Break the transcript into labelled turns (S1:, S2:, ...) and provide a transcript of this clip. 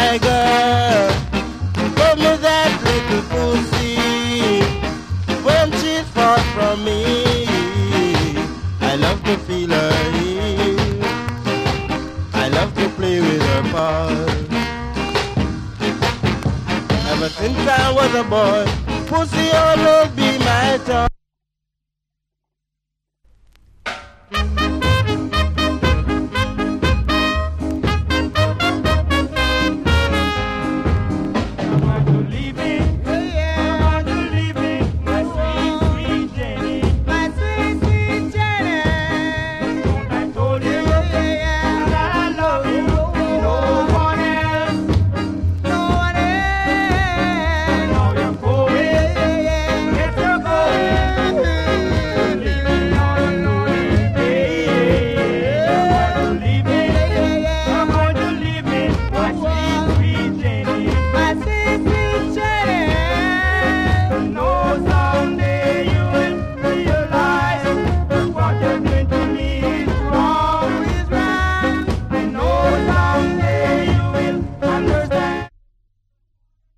S1: my girl. Told me that little pussy when she's far from me. I love to feel her heel. I love to play with her paws. Ever since I was a boy, pussy always be my toy.